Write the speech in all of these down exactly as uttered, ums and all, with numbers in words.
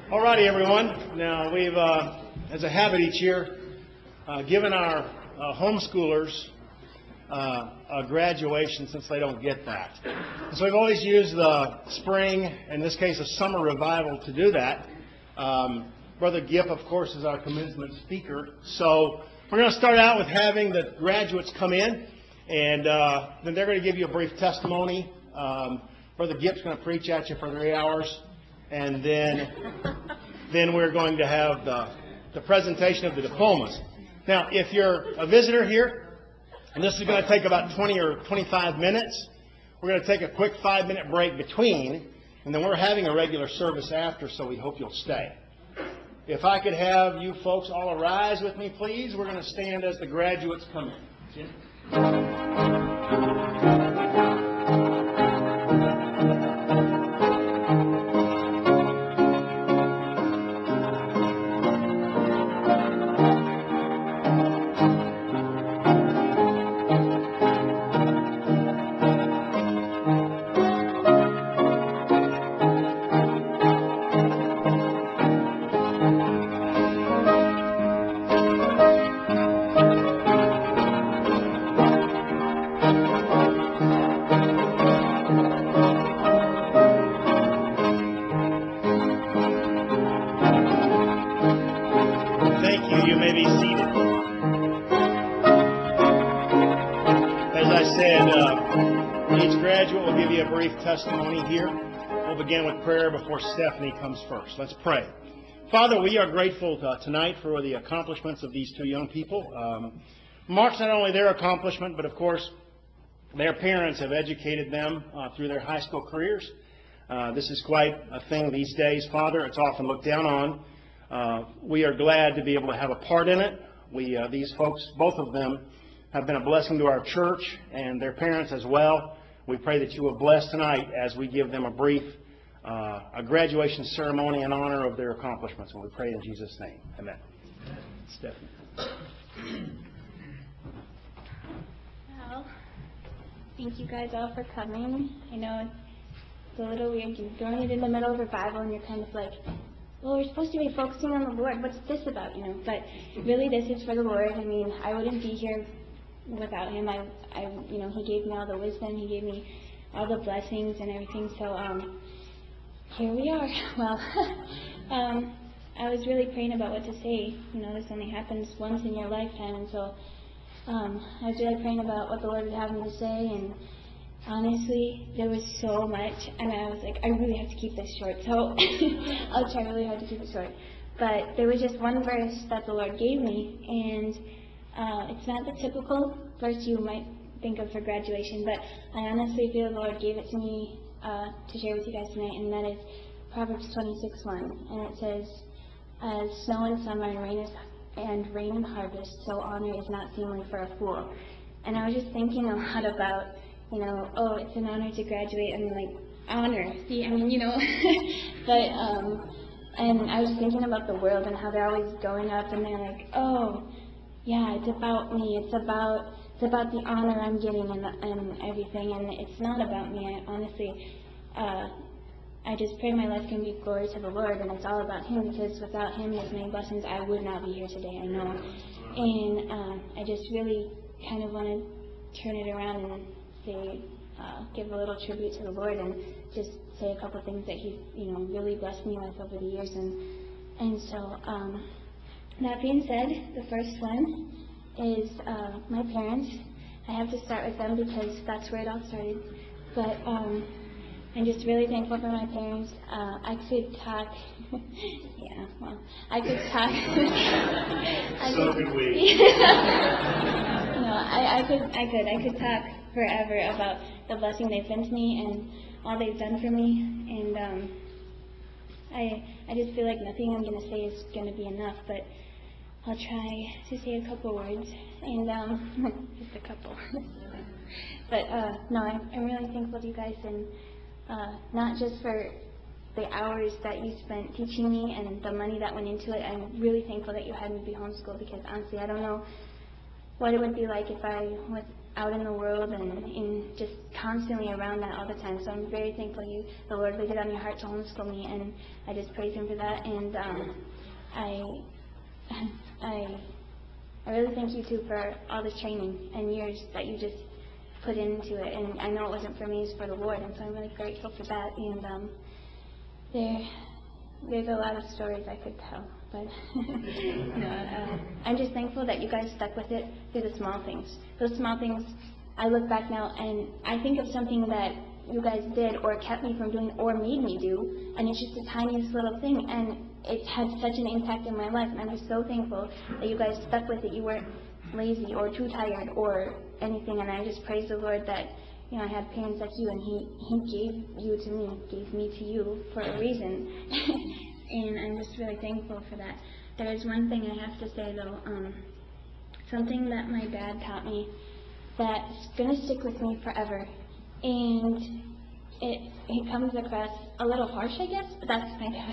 Alrighty, everyone. Now, we've, uh, as a habit each year, uh, given our uh, homeschoolers uh, a graduation since they don't get that. So we've always used the spring, in this case a summer revival, to do that. Um, Brother Gipp, of course, is our commencement speaker. So we're going to start out with having the graduates come in, and uh, then they're going to give you a brief testimony. Um, Brother Gipp's going to preach at you for three hours. And then, then we're going to have the, the presentation of the diplomas. Now, if you're a visitor here, and this is going to take about twenty or twenty-five minutes, we're going to take a quick five-minute break between, and then we're having a regular service after, so we hope you'll stay. If I could have you folks all arise with me, please. We're going to stand as the graduates come in. Jim? Testimony here. We'll begin with prayer before Stephanie comes first. Let's pray. Father, we are grateful uh, tonight for the accomplishments of these two young people. Um, marks not only their accomplishment, but of course their parents have educated them uh, through their high school careers. Uh, this is quite a thing these days, Father. It's often looked down on. Uh, we are glad to be able to have a part in it. We, uh, these folks, both of them, have been a blessing to our church and their parents as well. We pray that you will bless tonight as we give them a brief uh, a graduation ceremony in honor of their accomplishments. And we pray in Jesus' name. Amen. Stephanie. Well, thank you guys all for coming. I know it's a little weird. You're throwing it in the middle of revival and you're kind of like, well, we're supposed to be focusing on the Lord. What's this about, you know? But really this is for the Lord. I mean, I wouldn't be here without him. I, I, you know, he gave me all the wisdom. He gave me all the blessings and everything. So, um, here we are. Well, um, I was really praying about what to say. You know, this only happens once in your lifetime. And so, um, I was really praying about what the Lord would have me to say. And honestly, there was so much. And I was like, I really have to keep this short. So, I'll try really hard to keep it short. But there was just one verse that the Lord gave me. And Uh, it's not the typical verse you might think of for graduation, but I honestly feel the Lord gave it to me uh, to share with you guys tonight, and that is Proverbs twenty-six one. And it says, as snow in summer and rain, is, and rain in harvest, so honor is not seemly for a fool. And I was just thinking a lot about, you know, oh, it's an honor to graduate. I mean, like, honor. See, I mean, you know, but, um, and I was thinking about the world and how they're always going up, and they're like, oh, yeah, it's about me. It's about it's about the honor I'm getting and, the, and everything, and it's not about me. I, honestly, uh, I just pray my life can be glory to the Lord, and it's all about Him, because without Him, His many blessings, I would not be here today. I know, and uh, I just really kind of want to turn it around and say, uh, give a little tribute to the Lord, and just say a couple things that He, you know, really blessed me with over the years, and and so. Um, That being said, the first one is uh, my parents. I have to start with them because that's where it all started. But um, I'm just really thankful for my parents. Uh, I could talk. yeah, well, I could talk. I so could, could we. no, I, I could, I could, I could talk forever about the blessing they've been to me and all they've done for me. And um, I, I just feel like nothing I'm going to say is going to be enough. But I'll try to say a couple words, and um, just a couple. but uh, no, I'm, I'm really thankful to you guys, and uh, not just for the hours that you spent teaching me and the money that went into it. I'm really thankful that you had me be homeschooled, because honestly, I don't know what it would be like if I was out in the world and, and just constantly around that all the time. So I'm very thankful you, the Lord laid it on your heart to homeschool me, and I just praise Him for that. And um, I, I, I really thank you too for all the training and years that you just put into it. And I know it wasn't for me; it's for the Lord, and so I'm really grateful for that. And um, there, there's a lot of stories I could tell. But no, uh, I'm just thankful that you guys stuck with it through the small things. Those small things, I look back now and I think of something that you guys did or kept me from doing or made me do, and it's just the tiniest little thing, and it had such an impact in my life, and I'm just so thankful that you guys stuck with it. You weren't lazy or too tired or anything, and I just praise the Lord that, you know, I had parents like you, and He, he gave you to me, gave me to you for a reason. And I'm just really thankful for that. There is one thing I have to say, though, um, something that my dad taught me that's going to stick with me forever. And it it comes across a little harsh, I guess, but that's my dad.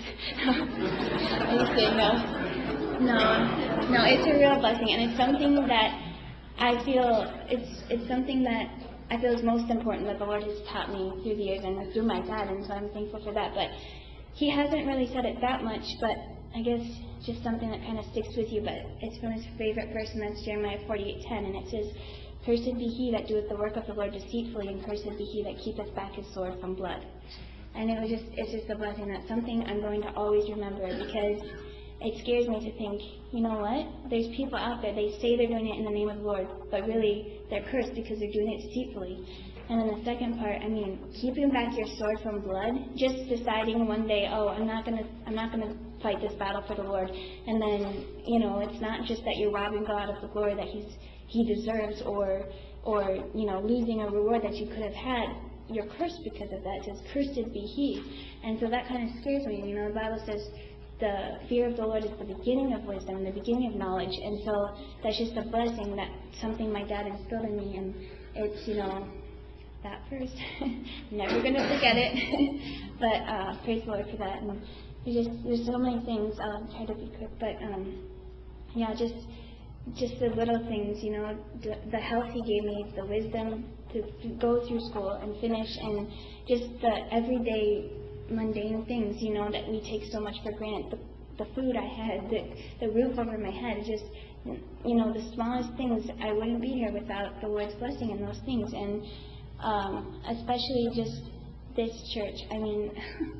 I'm just kidding, no. No, no, it's a real blessing, and it's something that I feel, it's, it's something that I feel is most important that the Lord has taught me through the years and through my dad, and so I'm thankful for that. But He hasn't really said it that much, but I guess just something that kind of sticks with you. But it's from his favorite verse, and that's Jeremiah forty-eight ten, and it says, "Cursed be he that doeth the work of the Lord deceitfully, and cursed be he that keepeth back his sword from blood." And it was just, it's just a blessing. That's something I'm going to always remember, because it scares me to think, you know what? There's people out there, they say they're doing it in the name of the Lord, but really they're cursed because they're doing it deceitfully. And then the second part, I mean, keeping back your sword from blood, just deciding one day, oh, I'm not gonna, I'm not gonna fight this battle for the Lord. And then, you know, it's not just that you're robbing God of the glory that He's He deserves, or, or you know, losing a reward that you could have had. You're cursed because of that. It says, "Cursed be he." And so that kind of scares me. You know, the Bible says the fear of the Lord is the beginning of wisdom, the beginning of knowledge. And so that's just a blessing, that something my dad instilled in me, and it's, you know, that first. Never going to forget it. But uh, praise the Lord for that. And there's just there's so many things. I'll try to be quick, but um, yeah, just just the little things. You know, the, the health He gave me, the wisdom to, to go through school and finish, and just the everyday mundane things. You know, that we take so much for granted. The, the food I had, the the roof over my head, just, you know, the smallest things. I wouldn't be here without the Lord's blessing in those things. And Um, especially just this church. I mean,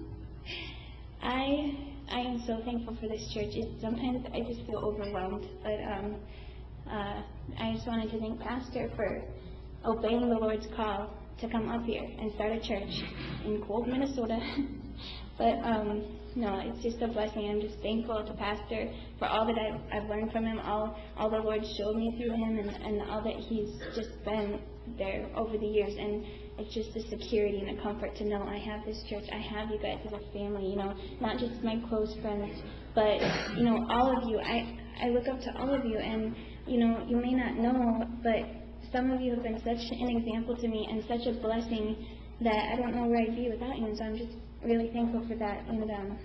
I I am so thankful for this church. It, sometimes I just feel overwhelmed, but um, uh, I just wanted to thank Pastor for obeying the Lord's call to come up here and start a church in cold Minnesota. But um, no, it's just a blessing. I'm just thankful to Pastor for all that I've, I've learned from him, all all the Lord showed me through him, and, and all that he's just been there over the years. And it's just a security and a comfort to know I have this church, I have you guys as a family, you know, not just my close friends, but, you know, all of you. I, I look up to all of you, and, you know, you may not know, but some of you have been such an example to me and such a blessing that I don't know where I'd be without you, and so I'm just really thankful for that. And um,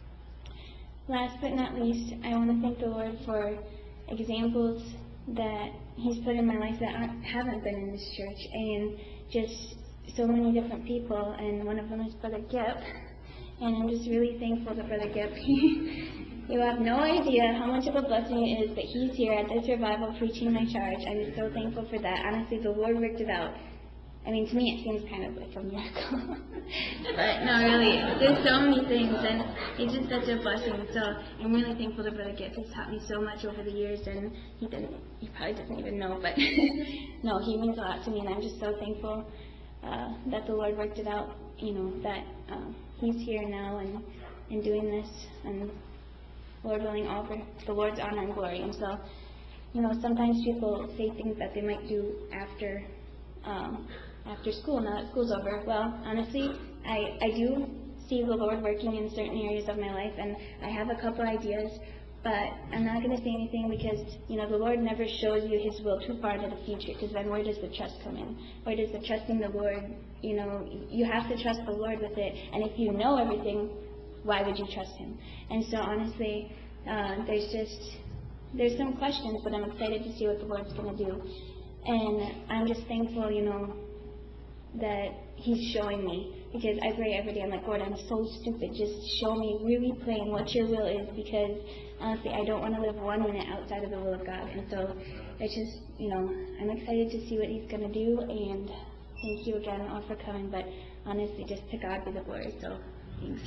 last but not least, I want to thank the Lord for examples that He's put in my life that aren't, haven't been in this church, and just so many different people, and one of them is Brother Gip, and I'm just really thankful to Brother Gip. You have no idea how much of a blessing it is that he's here at this revival preaching my charge. I'm just so thankful for that. Honestly, the Lord worked it out. I mean, to me, it seems kind of like a miracle. But no, really, there's so many things, and it's just such a blessing. So I'm really thankful to Brother Gift. He's taught me so much over the years, and he didn't, he probably doesn't even know, but no, he means a lot to me, and I'm just so thankful uh, that the Lord worked it out, you know, that uh, he's here now and, and doing this, and Lord willing, all for the Lord's honor and glory. And so, you know, sometimes people say things that they might do after um, after school, now that school's over. Well, honestly, I, I do see the Lord working in certain areas of my life, and I have a couple ideas, but I'm not going to say anything because, you know, the Lord never shows you His will too far into the future, because then where does the trust come in? Where does the trusting the Lord, you know, you have to trust the Lord with it, and if you know everything, why would you trust Him? And so honestly, uh, there's just, there's some questions, but I'm excited to see what the Lord's going to do. And I'm just thankful, you know, that he's showing me, because I pray every day. I'm like, Lord, I'm so stupid. Just show me really plain what your will is, because honestly, I don't want to live one minute outside of the will of God. And so it's just, you know, I'm excited to see what he's going to do. And thank you again all for coming. But honestly, just to God be the glory. So thanks.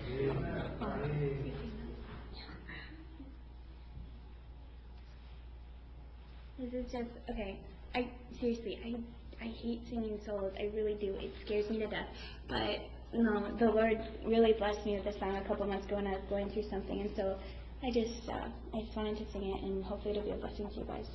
This is just, okay, I, seriously, I, I hate singing solos, I really do, it scares me to death, but, no, the Lord really blessed me with this song a couple months ago when I was going through something, and so, I just, uh, I just wanted to sing it, and hopefully it'll be a blessing to you guys.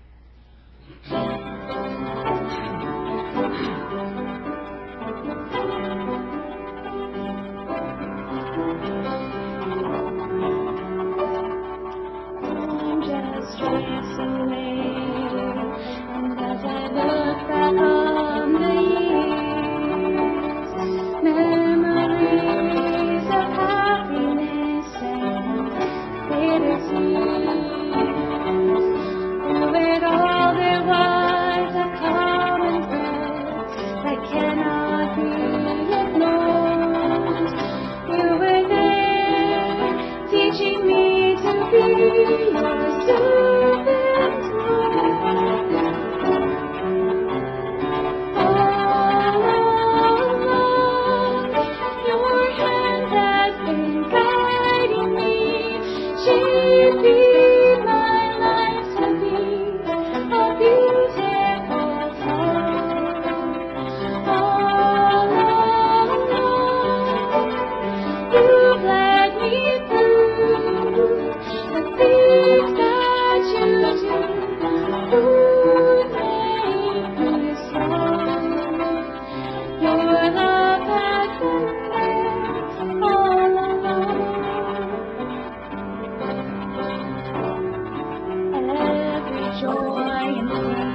I'm just drifting away. And as I look back on the years, memories of happiness and bittersweet. Through it all there was a common thread that cannot be ignored. You were there, teaching me to be your servant, Lord. All along, your hand has been guiding me, shaping my life to be a beautiful song. All along, you've led me through the things that you do would make me strong. Your love has been there all along. Every joy and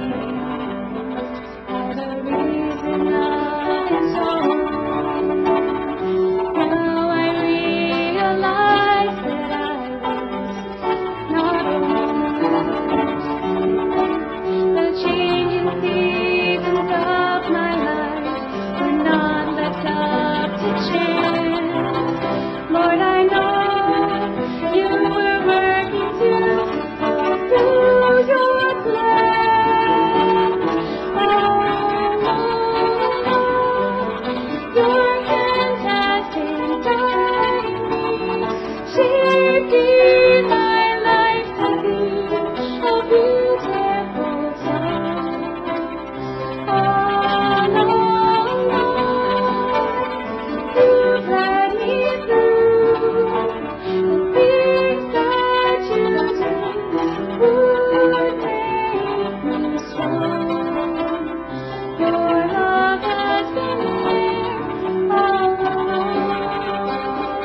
pain are the reason I am strong. Now I realize that I was not alone. The changing seasons of my life were not left up to chance. Lord, I know you were working to fulfill your plan. All along, your hand has been guiding me, shaping my life to be a beautiful song. All along, you've led me through the things that you do would make me strong. Your love has been there all along.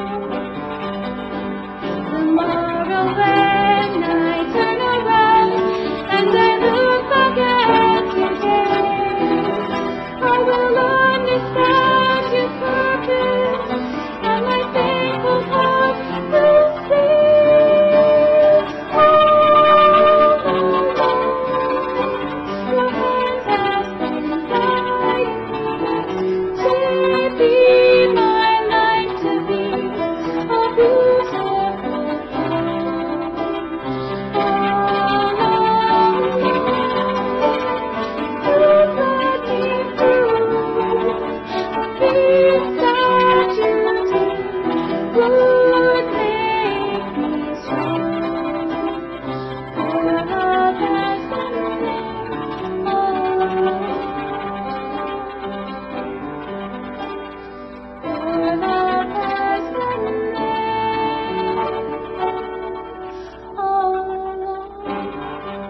Tomorrow when I turn around and I look back at today, I will understand your purpose, and my thankful heart will sing. All along, your hand has been guiding me, shaping my life to be a beautiful song. All along, you've led me through the things that you do would make me strong. Your love has been there all along. Your love has been there all along.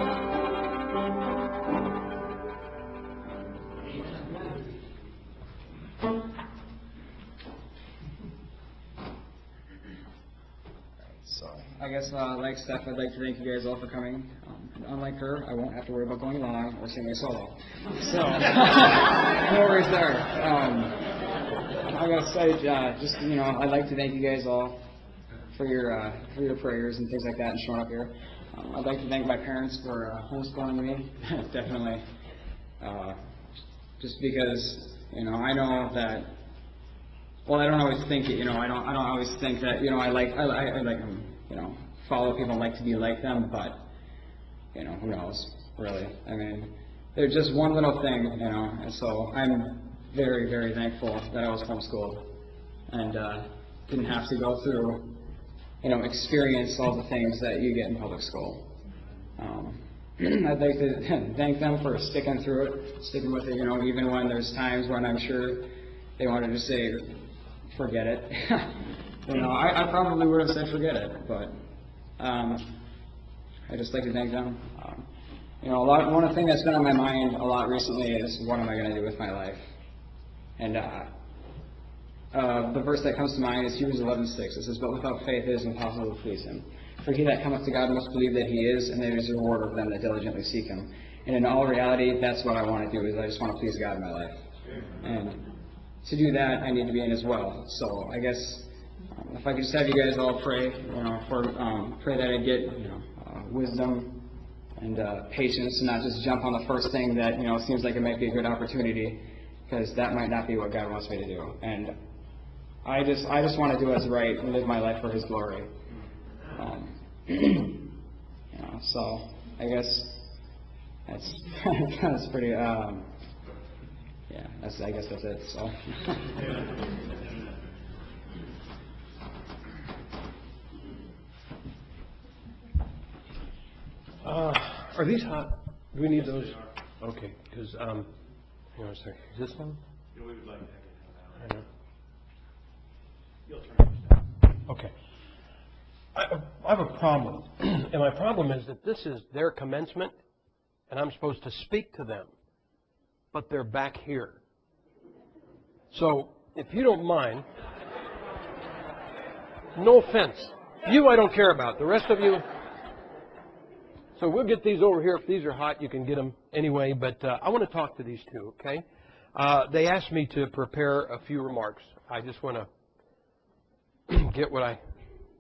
So, I guess, uh, like Steph, I'd like to thank you guys all for coming. Um, and unlike her, I won't have to worry about going long or singing a solo. So, no worries there. Um, I guess I uh, just, you know, I'd like to thank you guys all for your uh, for your prayers and things like that and showing up here. Um, I'd like to thank my parents for uh, homeschooling me, definitely. Uh, just because, you know, I know that, well, I don't always think it, you know, I don't, I don't always think that, you know, I like, I, I, I like, um, you know, follow people and like to be like them, but, you know, who knows, really. I mean, they're just one little thing, you know, and so I'm very, very thankful that I was homeschooled and uh, didn't have to go through, you know, experience all the things that you get in public school. Um, I'd like to thank them for sticking through it, sticking with it, you know, even when there's times when I'm sure they wanted to say, forget it. you know, I, I probably would have said forget it, but um, I just like to thank them. Um, you know, a lot, one thing that's been on my mind a lot recently is what am I going to do with my life? And uh, uh, the verse that comes to mind is Hebrews eleven six. It says, but without faith it is impossible to please him. For he that cometh to God must believe that he is, and there is a reward of them that diligently seek him. And in all reality, that's what I want to do, is I just want to please God in my life. And to do that, I need to be in as well. So I guess um, if I could just have you guys all pray, you know, for um, pray that I get, you know, uh, wisdom and uh, patience, and not just jump on the first thing that, you know, seems like it might be a good opportunity, because that might not be what God wants me to do. And I just I just want to do what's right and live my life for his glory. Um, you know, so I guess that's that's pretty. Um, yeah, that's I guess that's it. So. uh, are these hot? Do we need those? Okay, because um, hang on a second. Is this one? Yeah, we would like that. I know. You'll turn this down. Okay. I, I have a problem, and my problem is that this is their commencement, and I'm supposed to speak to them, but they're back here. So, if you don't mind, no offense. You I don't care about. The rest of you, so we'll get these over here. If these are hot, you can get them anyway, but uh, I want to talk to these two, okay? Uh, they asked me to prepare a few remarks. I just want to get what I...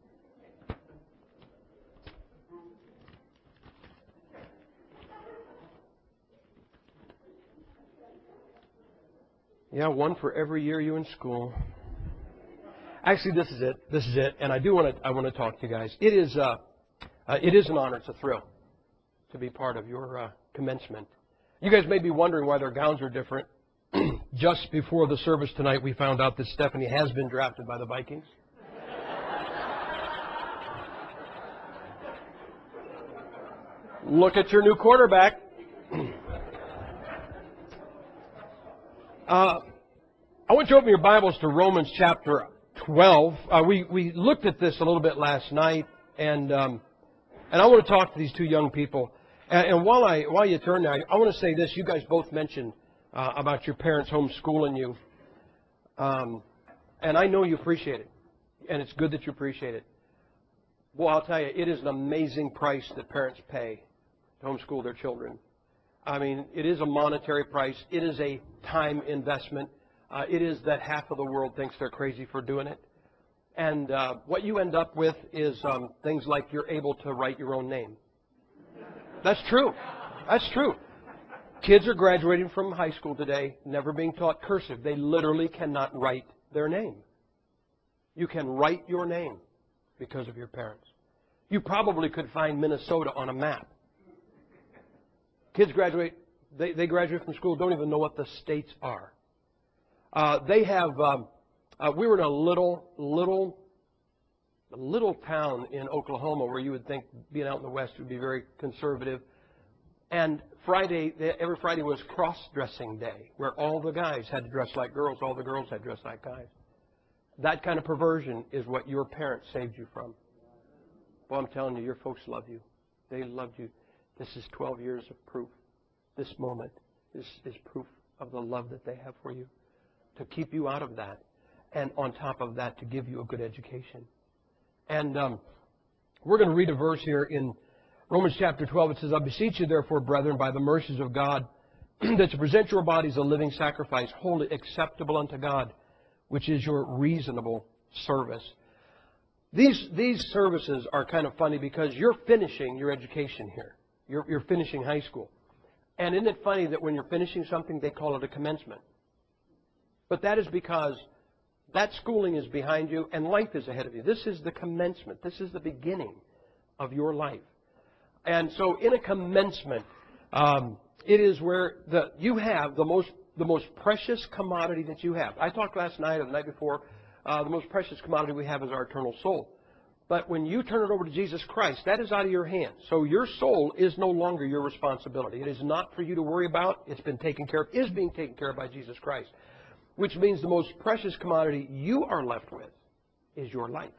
Yeah, one for every year you in school. Actually, this is it. This is it. And I do want to. I want to talk to you guys. It is. Uh, uh, it is an honor. It's a thrill to be part of your uh, commencement. You guys may be wondering why their gowns are different. Just before the service tonight, we found out that Stephanie has been drafted by the Vikings. Look at your new quarterback. Uh, I want you to open your Bibles to Romans chapter twelve. Uh, we, we looked at this a little bit last night, and um, and I want to talk to these two young people. And, and while I while you turn there, I, I want to say this. You guys both mentioned uh, about your parents homeschooling you, um, and I know you appreciate it, and it's good that you appreciate it. Well, I'll tell you, it is an amazing price that parents pay to homeschool their children. I mean, it is a monetary price. It is a time investment. Uh, it is that half of the world thinks they're crazy for doing it. And uh, what you end up with is um, things like you're able to write your own name. That's true. That's true. Kids are graduating from high school today, never being taught cursive. They literally cannot write their name. You can write your name because of your parents. You probably could find Minnesota on a map. Kids graduate, they, they graduate from school, don't even know what the states are. Uh, they have, um, uh, we were in a little, little, a little town in Oklahoma where you would think being out in the West would be very conservative. And Friday, every Friday was cross-dressing day, where all the guys had to dress like girls, all the girls had to dress like guys. That kind of perversion is what your parents saved you from. Well, I'm telling you, your folks love you. They loved you. This is twelve years of proof. This moment is, is proof of the love that they have for you. To keep you out of that. And on top of that, to give you a good education. And um, we're going to read a verse here in Romans chapter twelve. It says, I beseech you, therefore, brethren, by the mercies of God, that you present your bodies a living sacrifice, wholly acceptable unto God, which is your reasonable service. These, these services are kind of funny because you're finishing your education here. You're, you're finishing high school. And isn't it funny that when you're finishing something, they call it a commencement? But that is because that schooling is behind you and life is ahead of you. This is the commencement. This is the beginning of your life. And so in a commencement, um, it is where the, you have the most, the most precious commodity that you have. I talked last night or the night before, uh, the most precious commodity we have is our eternal soul. But when you turn it over to Jesus Christ, that is out of your hands. So your soul is no longer your responsibility. It is not for you to worry about. It's been taken care of, is being taken care of by Jesus Christ. Which means the most precious commodity you are left with is your life.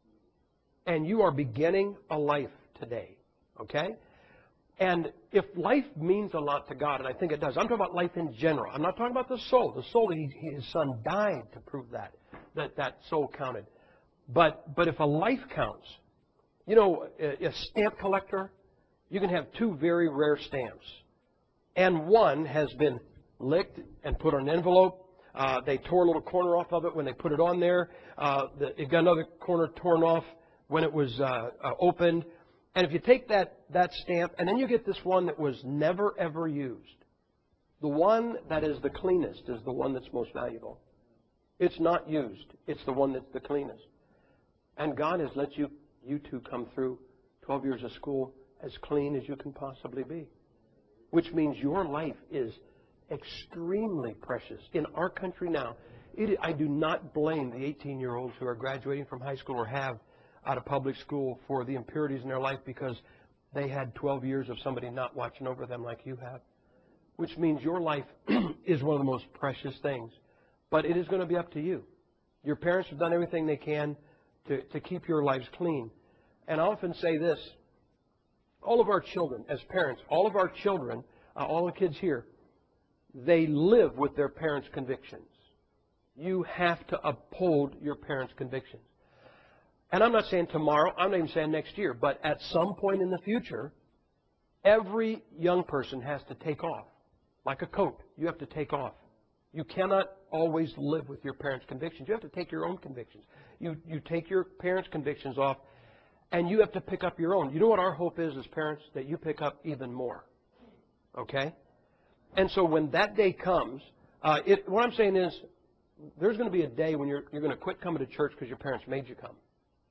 And you are beginning a life today. Okay? And if life means a lot to God, and I think it does, I'm talking about life in general. I'm not talking about the soul. The soul, he, his son died to prove that, that that soul counted. But but if a life counts, you know, a, a stamp collector, you can have two very rare stamps. And one has been licked and put on an envelope. Uh, they tore a little corner off of it when they put it on there. Uh, the, it got another corner torn off when it was uh, uh, opened. And if you take that, that stamp, and then you get this one that was never, ever used, the one that is the cleanest is the one that's most valuable. It's not used. It's the one that's the cleanest. And God has let you, you two come through twelve years of school as clean as you can possibly be. Which means your life is extremely precious. In our country now, it, I do not blame the eighteen-year-olds who are graduating from high school or have out of public school for the impurities in their life because they had twelve years of somebody not watching over them like you have. Which means your life is one of the most precious things. But it is going to be up to you. Your parents have done everything they can to, to keep your lives clean. And I often say this, all of our children, as parents, all of our children, uh, all the kids here, they live with their parents' convictions. You have to uphold your parents' convictions. And I'm not saying tomorrow, I'm not even saying next year, but at some point in the future, every young person has to take off. Like a coat, you have to take off. You cannot always live with your parents' convictions. You have to take your own convictions. You, you take your parents' convictions off, and you have to pick up your own. You know what our hope is as parents? That you pick up even more. Okay? And so when that day comes, uh, it, what I'm saying is, there's going to be a day when you're, you're going to quit coming to church because your parents made you come.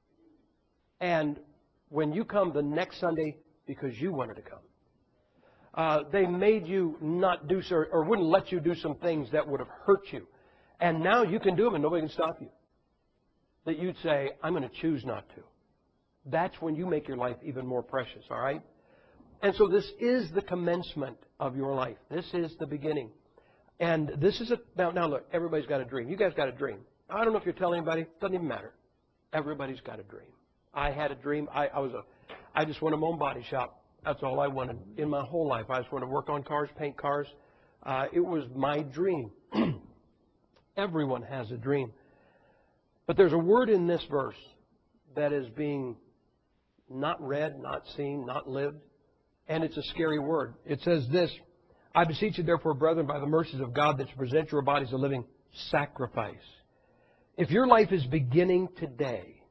And when you come the next Sunday because you wanted to come, uh, they made you not do so, or wouldn't let you do some things that would have hurt you. And now you can do them and nobody can stop you. That you'd say, I'm going to choose not to. That's when you make your life even more precious, all right? And so this is the commencement of your life. This is the beginning. And this is a, now, now look, everybody's got a dream. You guys got a dream. I don't know if you're telling anybody. It doesn't even matter. Everybody's got a dream. I had a dream. I, I was a, I just wanted my own body shop. That's all I wanted in my whole life. I just wanted to work on cars, paint cars. Uh, it was my dream. Everyone has a dream. But there's a word in this verse that is being not read, not seen, not lived. And it's a scary word. It says this, I beseech you therefore, brethren, by the mercies of God, that you present your bodies a living sacrifice. If your life is beginning today,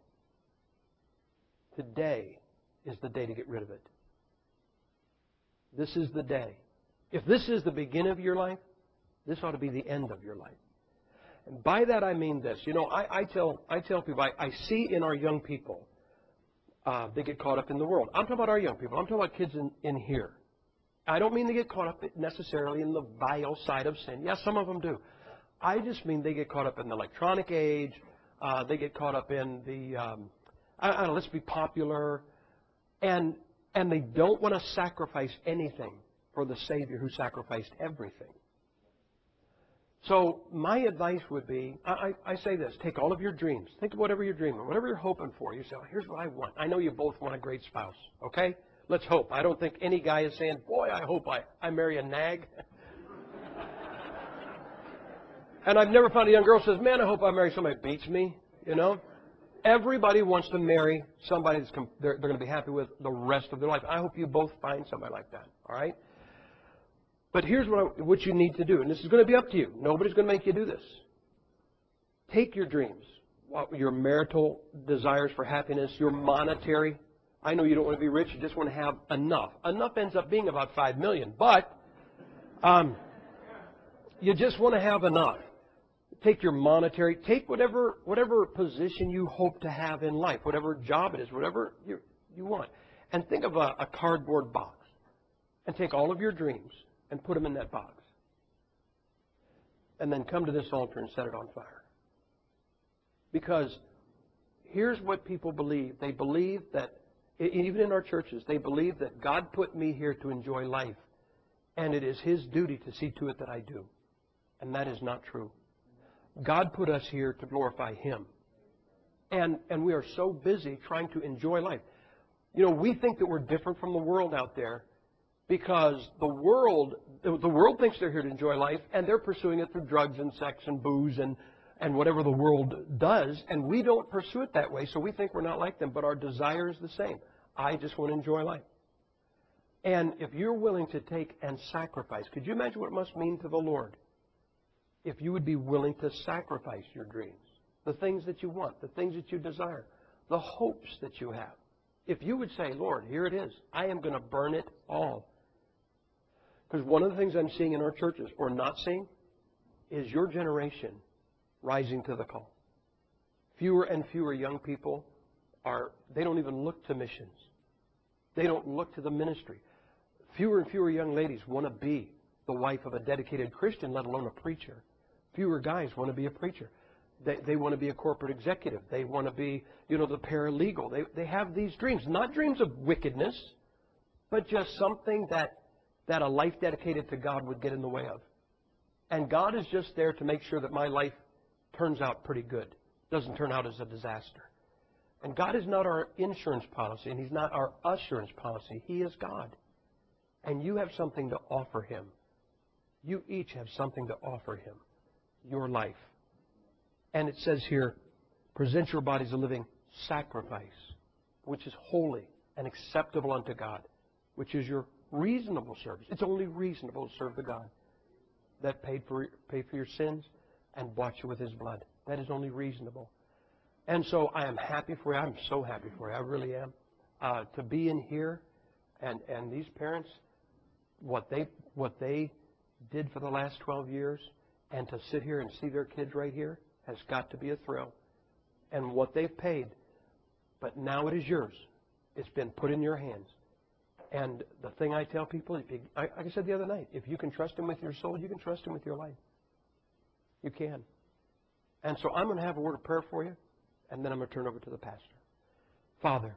today is the day to get rid of it. This is the day. If this is the beginning of your life, this ought to be the end of your life. And by that I mean this. You know, I, I tell I tell people, I, I see in our young people, uh, they get caught up in the world. I'm talking about our young people. I'm talking about kids in, in here. I don't mean they get caught up necessarily in the vile side of sin. Yes, some of them do. I just mean they get caught up in the electronic age. Uh, they get caught up in the, um, I, I don't know, let's be popular. And and they don't want to sacrifice anything for the Savior who sacrificed everything. So my advice would be, I, I, I say this, take all of your dreams. Think of whatever you're dreaming, whatever you're hoping for. You say, oh, here's what I want. I know you both want a great spouse, okay? Let's hope. I don't think any guy is saying, boy, I hope I, I marry a nag. And I've never found a young girl who says, man, I hope I marry somebody that beats me, you know? Everybody wants to marry somebody that's com- they're, they're going to be happy with the rest of their life. I hope you both find somebody like that, all right? But here's what, I, what you need to do, and this is going to be up to you. Nobody's going to make you do this. Take your dreams, what, your marital desires for happiness, your monetary. I know you don't want to be rich, you just want to have enough. Enough ends up being about five million, but um, you just want to have enough. Take your monetary, take whatever whatever position you hope to have in life, whatever job it is, whatever you, you want. And think of a, a cardboard box. And take all of your dreams and put them in that box. And then come to this altar and set it on fire. Because here's what people believe. They believe that, even in our churches, they believe that God put me here to enjoy life. And it is His duty to see to it that I do. And that is not true. God put us here to glorify Him. And, and we are so busy trying to enjoy life. You know, we think that we're different from the world out there because the world, the world thinks they're here to enjoy life, and they're pursuing it through drugs and sex and booze and, and whatever the world does, and we don't pursue it that way, so we think we're not like them, but our desire is the same. I just want to enjoy life. And if you're willing to take and sacrifice, could you imagine what it must mean to the Lord if you would be willing to sacrifice your dreams, the things that you want, the things that you desire, the hopes that you have? If you would say, Lord, here it is. I am going to burn it all. Because one of the things I'm seeing in our churches, or not seeing, is your generation rising to the call. Fewer and fewer young people are, they don't even look to missions. They don't look to the ministry. Fewer and fewer young ladies want to be the wife of a dedicated Christian, let alone a preacher. Fewer guys want to be a preacher. They, they want to be a corporate executive. They want to be, you know, the paralegal. They, they have these dreams. Not dreams of wickedness, but just something that, that a life dedicated to God would get in the way of. And God is just there to make sure that my life turns out pretty good. Doesn't turn out as a disaster. And God is not our insurance policy, and He's not our assurance policy. He is God. And you have something to offer Him. You each have something to offer Him. Your life. And it says here, present your bodies a living sacrifice, which is holy and acceptable unto God, which is your reasonable service. It's only reasonable to serve the God that paid for, paid for your sins and bought you with His blood. That is only reasonable. And so I am happy for you. I'm so happy for you. I really am. Uh, to be in here and, and these parents, what they, what they did for the last twelve years, and to sit here and see their kids right here has got to be a thrill. And what they've paid, but now it is yours. It's been put in your hands. And the thing I tell people, if you, like I said the other night, if you can trust Him with your soul, you can trust Him with your life. You can. And so I'm going to have a word of prayer for you, and then I'm going to turn over to the pastor. Father,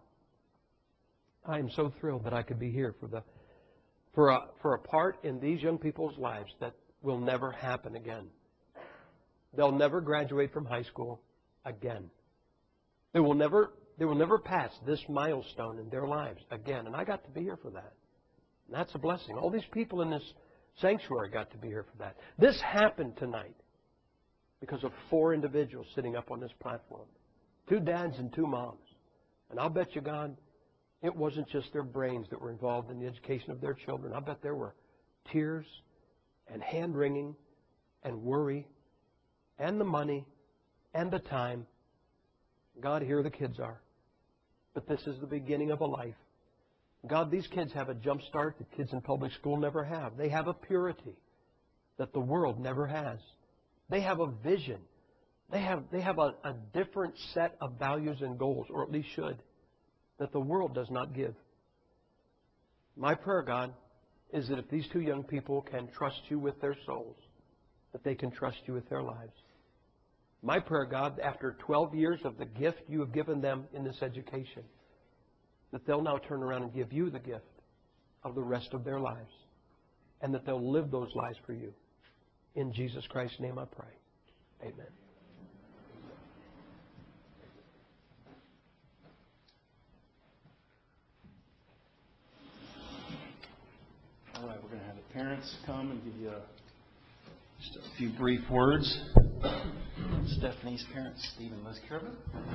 I am so thrilled that I could be here for the for a, for a part in these young people's lives that will never happen again. They'll never graduate from high school again. They will never they will never pass this milestone in their lives again. And I got to be here for that. And that's a blessing. All these people in this sanctuary got to be here for that. This happened tonight because of four individuals sitting up on this platform. Two dads and two moms. And I'll bet you, God, it wasn't just their brains that were involved in the education of their children. I bet there were tears and hand-wringing and worry and the money and the time. God, here the kids are. But this is the beginning of a life. God, these kids have a jump start that kids in public school never have. They have a purity that the world never has. They have a vision. They have, they have a, a different set of values and goals, or at least should, that the world does not give. My prayer, God, is that if these two young people can trust You with their souls, that they can trust You with their lives. My prayer, God, after twelve years of the gift You have given them in this education, that they'll now turn around and give You the gift of the rest of their lives, and that they'll live those lives for You. In Jesus Christ's name I pray. Amen. All right, we're going to have the parents come and give you a, just a few brief words. Stephanie's parents, Steve and Liz Kirby.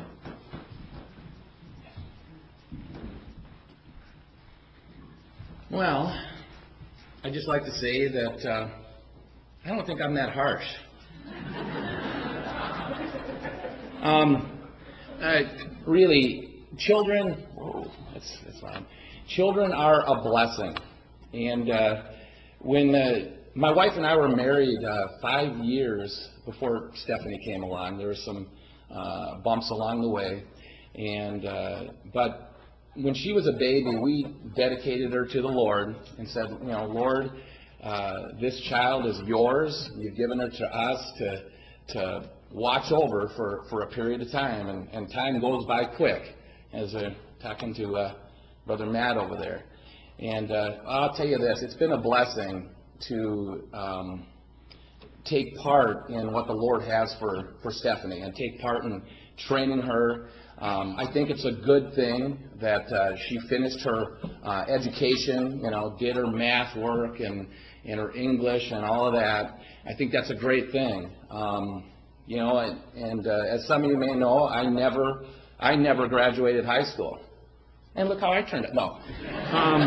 Well, I'd just like to say that uh, I don't think I'm that harsh. Um, uh, really, children, whoa, that's, that's loud. Children are a blessing. And uh, when uh, my wife and I were married uh, five years before Stephanie came along, there were some uh, bumps along the way. And uh, but when she was a baby, we dedicated her to the Lord and said, you know, Lord, uh, this child is yours. You've given her to us to to watch over for, for a period of time. And, and time goes by quick, as we're talking to uh, Brother Matt over there. And uh, I'll tell you this, it's been a blessing to um, take part in what the Lord has for, for Stephanie and take part in training her. Um, I think it's a good thing that uh, she finished her uh, education, you know, did her math work and, and her English and all of that. I think that's a great thing. Um, you know, and, and uh, as some of you may know, I never, I never graduated high school. And look how I turned out. No. Um,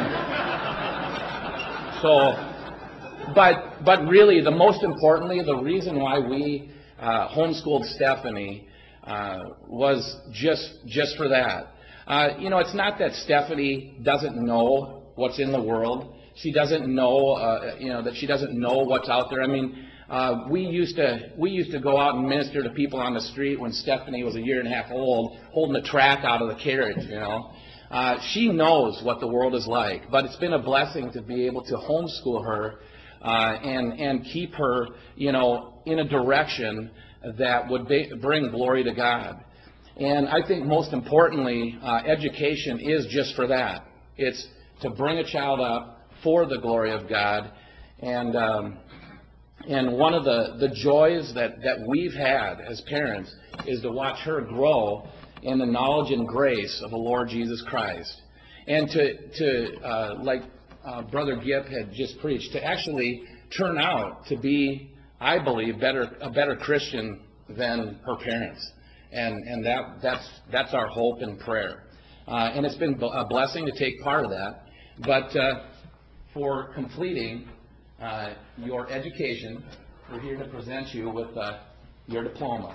so, but, but really, the most importantly, the reason why we uh, homeschooled Stephanie uh, was just, just for that. Uh, you know, it's not that Stephanie doesn't know what's in the world. She doesn't know, uh, you know, that she doesn't know what's out there. I mean, uh, we used to we used to go out and minister to people on the street when Stephanie was a year and a half old, holding the track out of the carriage, you know. Uh, she knows what the world is like, but it's been a blessing to be able to homeschool her uh, and and keep her, you know, in a direction that would be, bring glory to God. And I think most importantly, uh, education is just for that. It's to bring a child up for the glory of God. And um, and one of the, the joys that, that we've had as parents is to watch her grow in the knowledge and grace of the Lord Jesus Christ. And to, to uh, like uh, Brother Gipp had just preached, to actually turn out to be, I believe, better a better Christian than her parents. And and that that's that's our hope and prayer. Uh, and it's been a blessing to take part of that. But uh, for completing uh, your education, we're here to present you with uh, your diploma.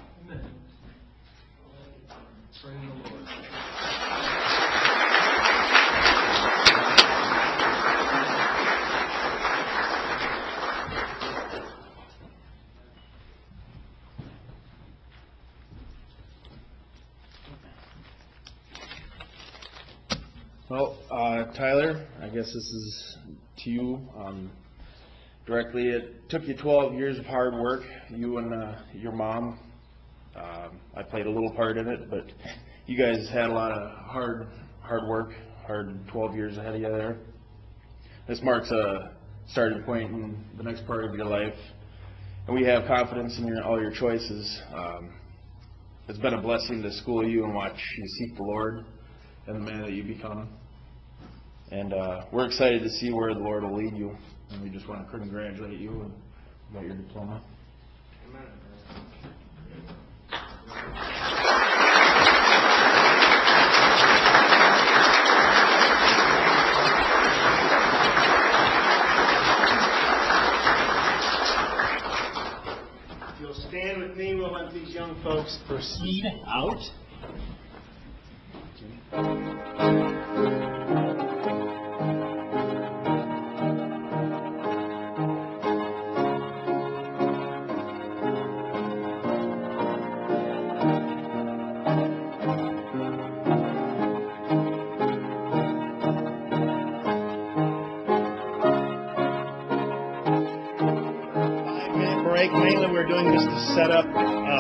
Well, uh, Tyler, I guess this is to you um, directly. It took you twelve years of hard work, you and uh, your mom. Um, I played a little part in it, but you guys had a lot of hard, hard work, hard twelve years ahead of you there. This marks a starting point in the next part of your life, and we have confidence in your, all your choices. Um, it's been a blessing to school you and watch you seek the Lord and the man that you become. And uh, we're excited to see where the Lord will lead you. And we just want to congratulate you and about your diploma. Amen. If you'll stand with me, we'll let these young folks proceed out. Break. Mainly we're doing this to set up uh,